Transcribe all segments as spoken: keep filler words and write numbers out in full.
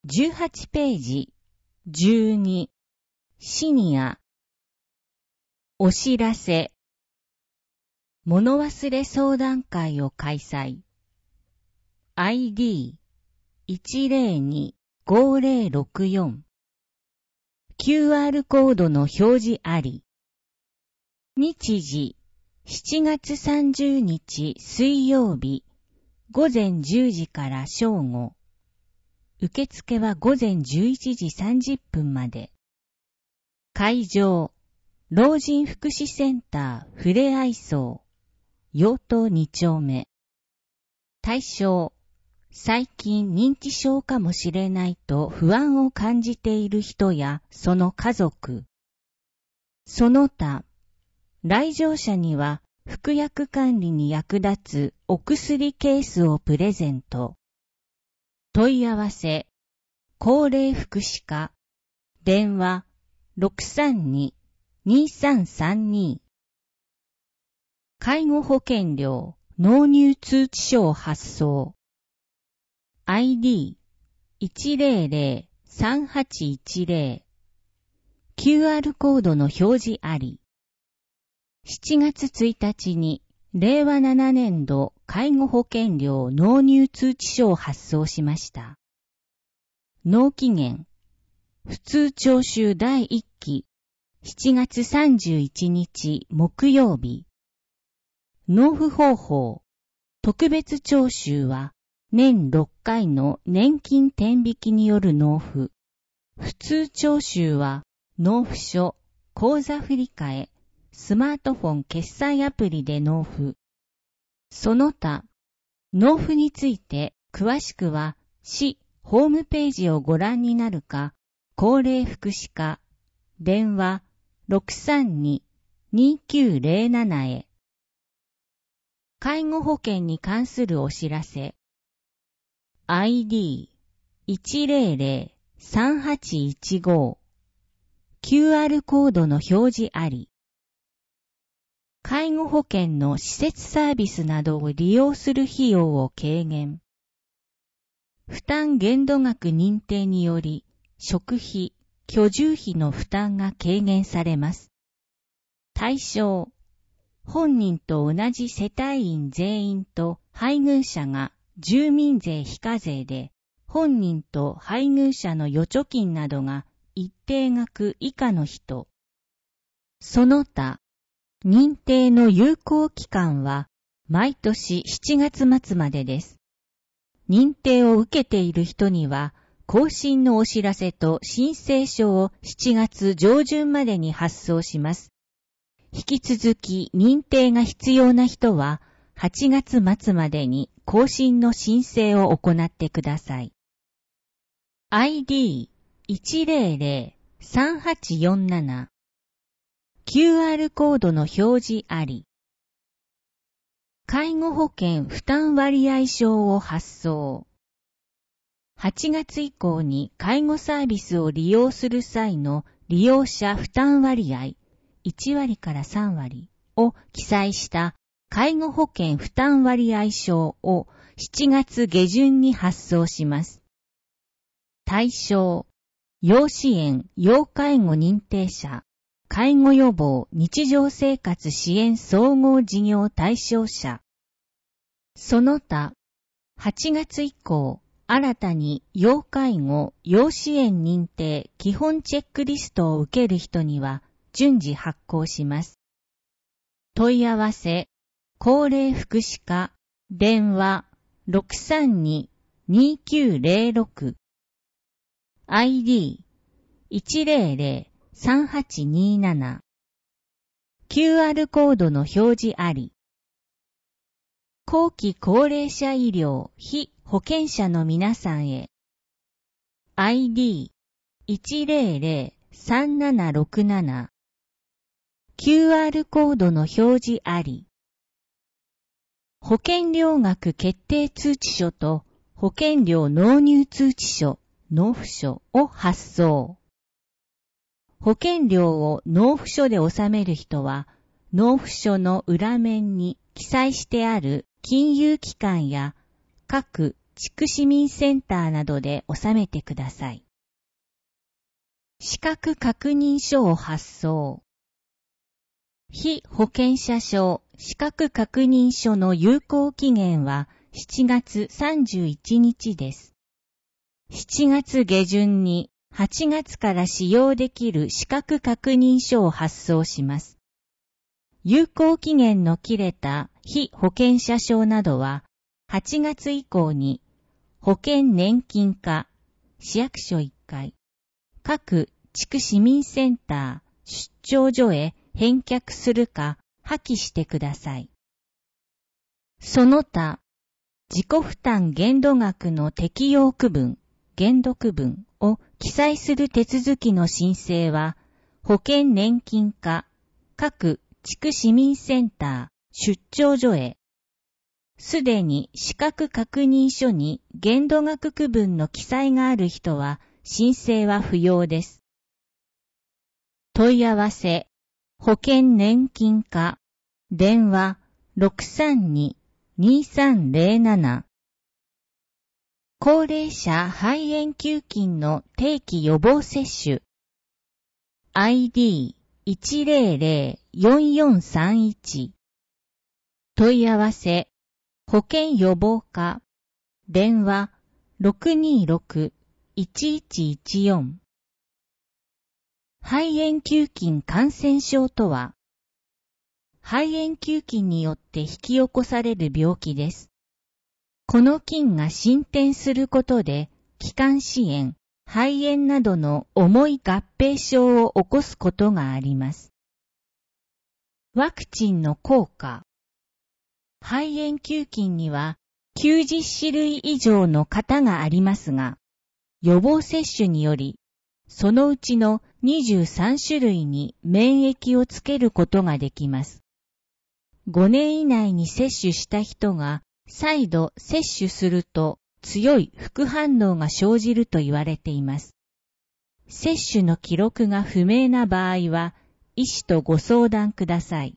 じゅうはちページ、じゅうに、シニア、お知らせ、物忘れ相談会を開催。アイディーいちゼロに ごゼロろくよん キューアール コードの表示あり。日時しちがつさんじゅうにち水曜日ごぜんじゅうじから正午。受付はごぜんじゅういちじさんじゅっぷんまで。会場、老人福祉センターふれあい荘、陽東に丁目。対象、最近認知症かもしれないと不安を感じている人やその家族。その他、来場者には服薬管理に役立つお薬ケースをプレゼント。問い合わせ、高齢福祉課、電話 ろくさんに にさんさんに。介護保険料納入通知書を発送。アイディーいちゼロゼロ さんはちいちゼロ。キューアール コードの表示あり。しちがつついたちにれいわななねんど介護保険料納入通知書を発送しました。納期限、普通徴収だいいっき、しちがつさんじゅういちにち木曜日。納付方法、特別徴収は年ろっかいの年金転引きによる納付。普通徴収は納付書、口座振替、スマートフォン決済アプリで納付。その他、納付について詳しくは市ホームページをご覧になるか、高齢福祉課、電話 ろくさんに にきゅうゼロなな へ。介護保険に関するお知らせ。アイディーいちゼロゼロ さんはちいちご。キューアール コードの表示あり。介護保険の施設サービスなどを利用する費用を軽減。負担限度額認定により、食費、居住費の負担が軽減されます。対象、本人と同じ世帯員全員と配偶者が住民税非課税で、本人と配偶者の預貯金などが一定額以下の人。その他、認定の有効期間は毎年しちがつ末までです。認定を受けている人には、更新のお知らせと申請書をしちがつじょうじゅんまでに発送します。引き続き認定が必要な人は、はちがつ末までに更新の申請を行ってください。アイディーいちゼロゼロ さんはちよんなな。キューアール コードの表示あり。介護保険負担割合証を発送。はちがつ以降に介護サービスを利用する際の利用者負担割合いちわりからさんわりを記載した介護保険負担割合証をしちがつげじゅんに発送します。対象、要支援・要介護認定者、介護予防・日常生活支援総合事業対象者。その他、はちがつ以降、新たに要介護・要支援認定基本チェックリストを受ける人には順次発行します。問い合わせ、高齢福祉課、電話 ろくさんに にきゅうゼロろく。アイディーいちゼロゼロ さんはちになな。キューアール コードの表示あり。後期高齢者医療非保険者の皆さんへ。アイディーいちゼロゼロ さんななろくなな。キューアール コードの表示あり。保険料額決定通知書と保険料納入通知書、納付書を発送。保険料を納付書で納める人は、納付書の裏面に記載してある金融機関や各地区市民センターなどで納めてください。資格確認書を発送。被保険者証資格確認書の有効期限はしちがつさんじゅういちにちです。しちがつ下旬にはちがつから使用できる資格確認書を発送します。有効期限の切れた被保険者証などははちがつ以降に保険年金課、市役所いっかい、各地区市民センター、出張所へ返却するか破棄してください。その他、自己負担限度額の適用区分、限度区分を記載する手続きの申請は、保険年金課、各地区市民センター、出張所へ、すでに資格確認書に限度額区分の記載がある人は、申請は不要です。問い合わせ、保険年金課、電話 ろくさんに にさんぜろなな。高齢者肺炎球菌の定期予防接種 アイディーいちぜろぜろよんよんさんいち。問い合わせ、保険予防課、電話 ろくにろく いちいちいちよん。肺炎球菌感染症とは、肺炎球菌によって引き起こされる病気です。この菌が進展することで、気管支炎、肺炎などの重い合併症を起こすことがあります。ワクチンの効果。肺炎球菌にはきゅうじゅっしゅるい以上の型がありますが、予防接種により、そのうちのにじゅうさんしゅるいに免疫をつけることができます。ごねん以内に接種した人が再度接種すると強い副反応が生じると言われています。接種の記録が不明な場合は、医師とご相談ください。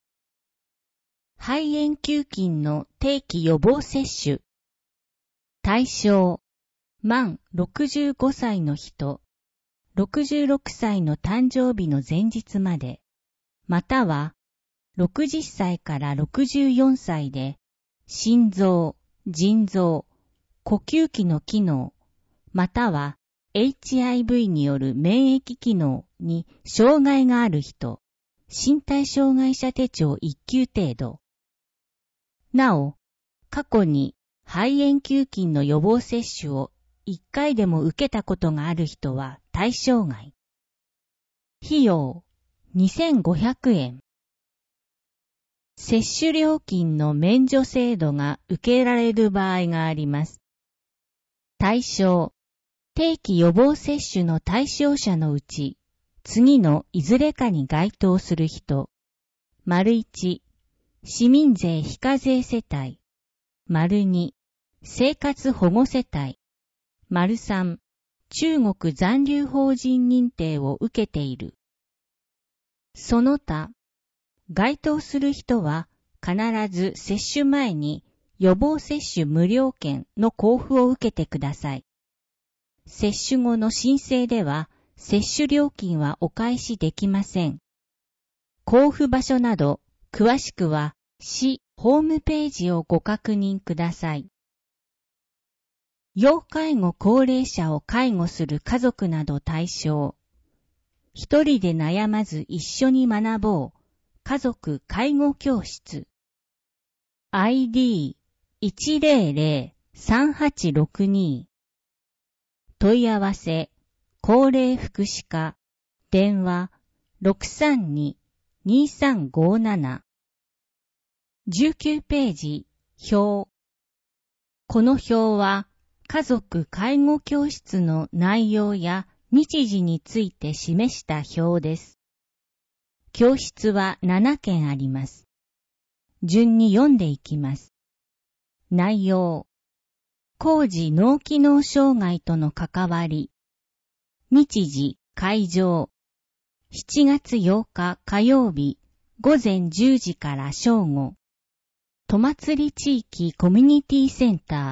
肺炎球菌の定期予防接種。対象、満ろくじゅうごさいの人、ろくじゅうろくさいの誕生日の前日まで、またはろくじゅっさいからろくじゅうよんさいで、心臓、腎臓、呼吸器の機能、または エイチアイブイ による免疫機能に障害がある人、身体障害者手帳いっきゅう程度。なお、過去に肺炎球菌の予防接種をいっかいでも受けたことがある人は対象外。費用にせんごひゃくえん。接種料金の免除制度が受けられる場合があります。対象、定期予防接種の対象者のうち、次のいずれかに該当する人。丸いち、市民税非課税世帯。丸に、生活保護世帯。丸さん、中国残留邦人認定を受けている。その他、該当する人は必ず接種前に予防接種無料券の交付を受けてください。接種後の申請では接種料金はお返しできません。交付場所など詳しくは市ホームページをご確認ください。要介護高齢者を介護する家族など対象。一人で悩まず一緒に学ぼう。家族介護教室。アイディーいちぜろぜろさんはちろくに。問い合わせ、高齢福祉課、電話 ろくさんに にさんごなな。じゅうきゅうページ、表。この表は、家族介護教室の内容や日時について示した表です。教室はななけんあります。順に読んでいきます。内容。高次脳機能障害との関わり。日時、会場。しちがつようか火曜日、ごぜんじゅうじから正午。戸祭地域コミュニティセンター。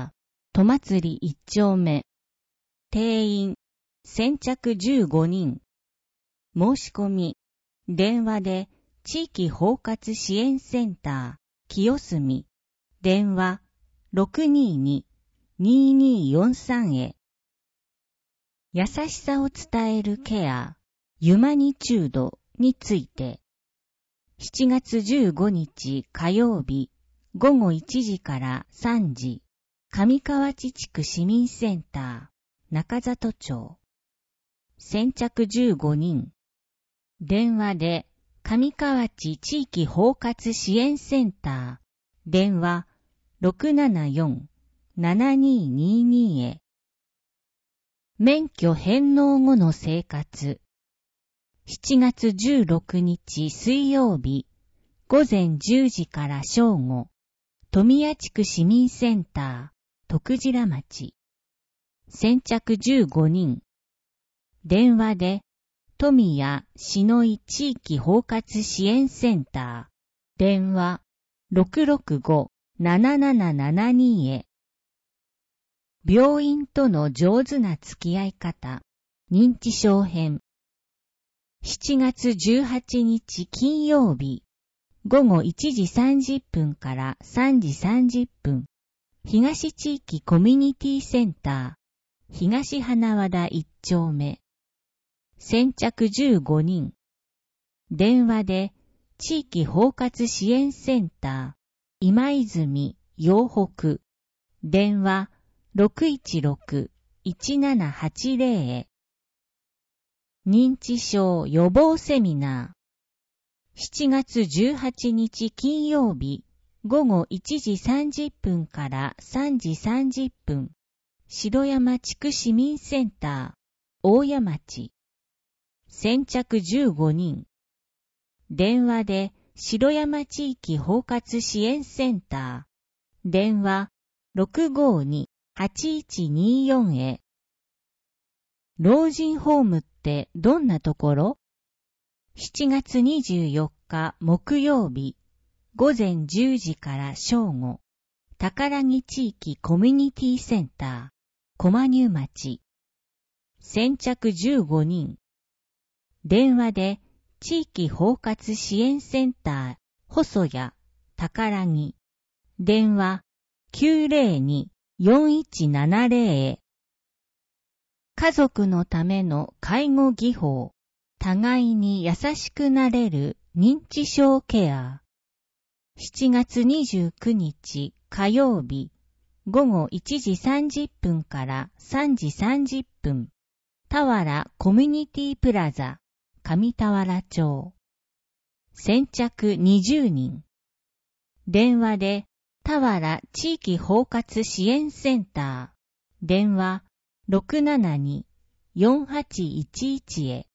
戸祭一丁目。定員、先着じゅうごにん。申し込み、電話で、地域包括支援センター、清澄、電話、ろくにーにーにーにーよんさん へ。優しさを伝えるケア、ユマニチュードについて、しちがつじゅうごにち火曜日、ごごいちじからさんじ、上河内地区市民センター、中里町。先着じゅうごにん。電話で、上河内地域包括支援センター、電話 ろくななよんななにーにーにー へ。免許返納後の生活。しちがつじゅうろくにち水曜日、ごぜんじゅうじから正午、富谷地区市民センター、徳白町。先着じゅうごにん。電話で、富谷篠井地域包括支援センター、電話 ろくろくごななななななにー へ。病院との上手な付き合い方、認知症編。しちがつじゅうはちにち金曜日、ごごいちじさんじゅっぷんからさんじさんじゅっぷん、東地域コミュニティセンター、東花和田一丁目。先着じゅうごにん。電話で、地域包括支援センター、今泉陽北。電話 ろくいちろくいちななはちぜろ へ。認知症予防セミナー。しちがつじゅうはちにち金曜日、ごごいちじさんじゅっぷんからさんじさんじゅっぷん、城山地区市民センター、大谷町。先着じゅうごにん。電話で、城山地域包括支援センター、電話 ろくごにはちいちにーよん へ。老人ホームってどんなところ？ しちがつにじゅうよっか木曜日、ごぜんじゅうじから正午、宝木地域コミュニティセンター、駒入町。先着じゅうごにん。電話で、地域包括支援センター、細谷、宝木。電話きゅうぜろによんいちななぜろ へ。家族のための介護技法、互いに優しくなれる認知症ケア。しちがつにじゅうくにち火曜日、ごごいちじさんじゅっぷんからさんじさんじゅっぷん、田原コミュニティプラザ、上田原町。先着にじゅうにん。電話で、田原地域包括支援センター、電話 ろくななによんはちいちいち へ。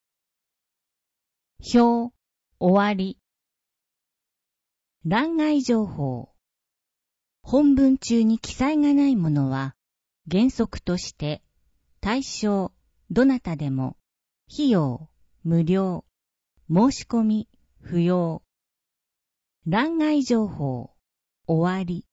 表、終わり。欄外情報。本文中に記載がないものは、原則として、対象、どなたでも、費用、無料、申し込み、不要。欄外情報、終わり。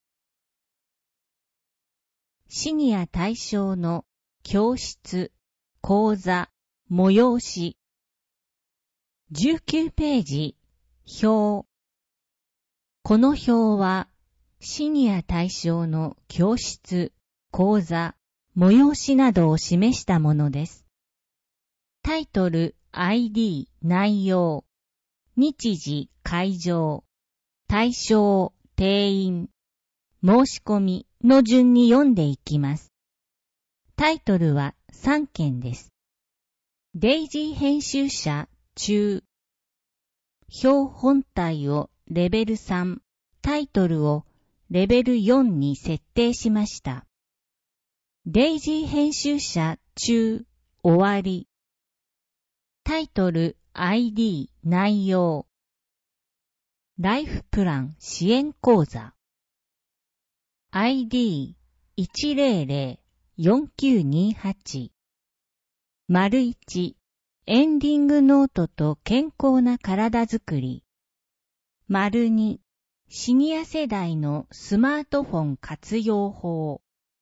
シニア対象の教室、講座、催し。じゅうきゅうページ、表。この表は、シニア対象の教室、講座、催しなどを示したものです。タイトル、アイディー、内容、日時、会場、対象、定員、申し込みの順に読んでいきます。タイトルはさんけんです。デイジー編集者中。表本体をレベルさん、タイトルをレベルよんに設定しました。デイジー編集者中、終わり。タイトル、アイディー、内容。ライフプラン支援講座。アイディー いちぜろぜろよんきゅうにはち。丸いち、エンディングノートと健康な体づくり。丸に、シニア世代のスマートフォン活用法。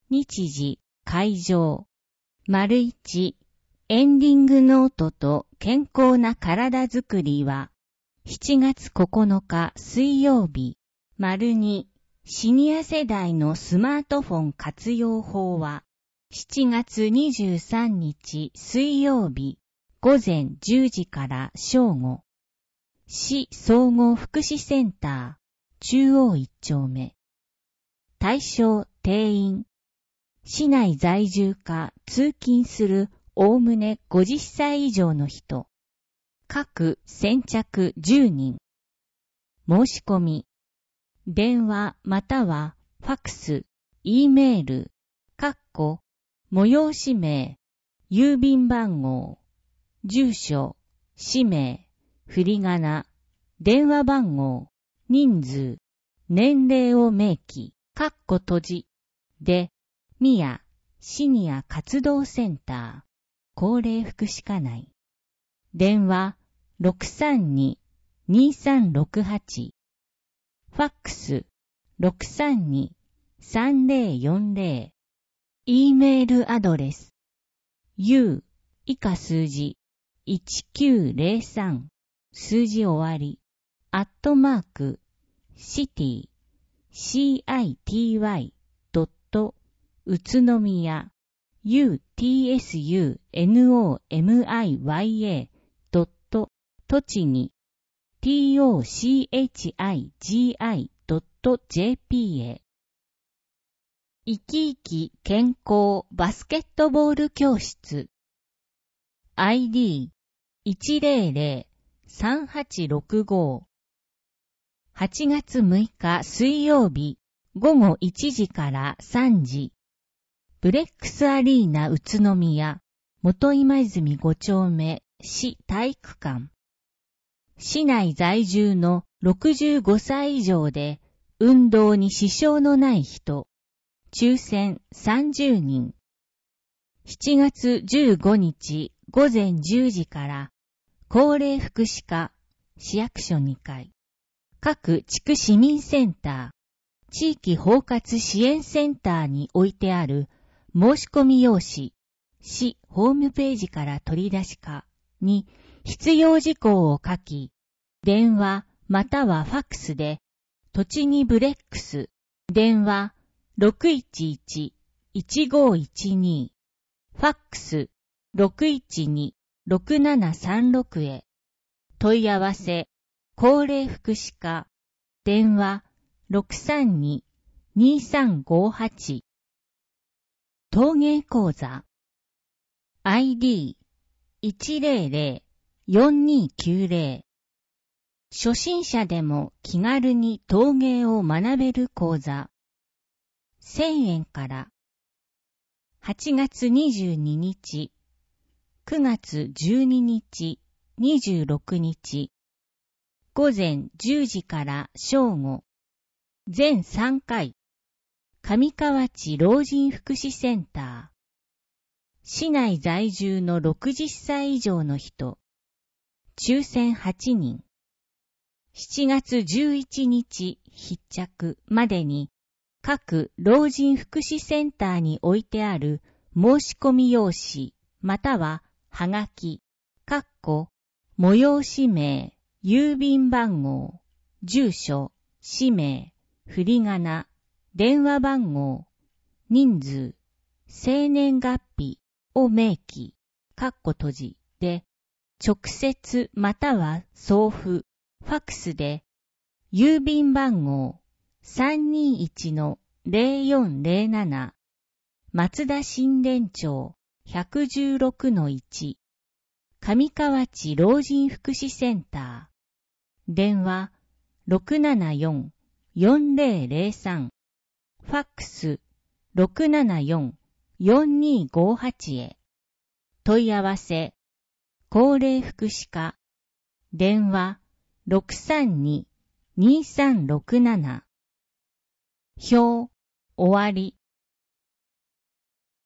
日時、会場。丸一、エンディングノートと健康な体づくりは、しちがつここのか水曜日。丸に、シニア世代のスマートフォン活用法は、しちがつにじゅうさんにち水曜日、午前じゅうじから正午。市総合福祉センター、中央一丁目。対象定員。市内在住か通勤するおおむねごじゅっさい以上の人。各先着じゅうにん。申し込み。電話またはファックス、Eメール、かっこ、催し名、郵便番号、住所、氏名、振り仮名、電話番号、人数、年齢を明記、かっこ閉じ、で、宮、シニア活動センター、高齢福祉課内。電話、ろくさんに、にさんろくはち。ファックス、ろくさんに、さんぜろよんぜろ。E メールアドレス、U、以下数字、いちきゅうぜろさん、数字終わり、アットマーク、シティ、シーアイティーワイ、ドット、宇都宮、ユーティーエスユーエヌオーエムアイワイエー、ドット、栃木、トチギ、ドット ジェーピー へ。生き生き健康バスケットボール教室 アイディーいちぜろぜろさんはちろくご。はちがつむいか水曜日午後いちじからさんじ。ブレックスアリーナ宇都宮元今泉ご丁目市体育館。市内在住のろくじゅうごさい以上で運動に支障のない人。抽選さんじゅうにん。しちがつじゅうごにち午前じゅうじから高齢福祉課市役所にかい。各地区市民センター、地域包括支援センターに置いてある申し込み用紙、市ホームページから取り出しかに必要事項を書き、電話またはファックスで、栃木ブレックス、電話 ろくいちいちいちごいちに、ファックス ろくいちにろくななさんろく へ、問い合わせ、高齢福祉課、電話 ろくさんににさんごはち。陶芸講座 アイディーいちぜろぜろよんにきゅうぜろ。初心者でも気軽に陶芸を学べる講座。せんえんから。はちがつにじゅうににち、くがつじゅうににち、にじゅうろくにち。午前じゅうじから正午。全さんかい。上河内老人福祉センター。市内在住のろくじゅっさい以上の人。抽選はちにん。しちがつじゅういちにち必着までに各老人福祉センターに置いてある申し込み用紙またははがき、かっこ、催し名、郵便番号、住所、氏名、振り仮名、電話番号、人数、生年月日を明記、かっこ閉じで、直接または送付、ファックスで、郵便番号 さんにいちのぜろよんぜろなな 松田新田町 ひゃくじゅうろくのいち 上河内老人福祉センター。電話 ろくななよんよんぜろぜろさん。ファックス ろくななよんよんにごはち へ。問い合わせ、高齢福祉課。電話ろくさんににさんろくなな。表、終わり。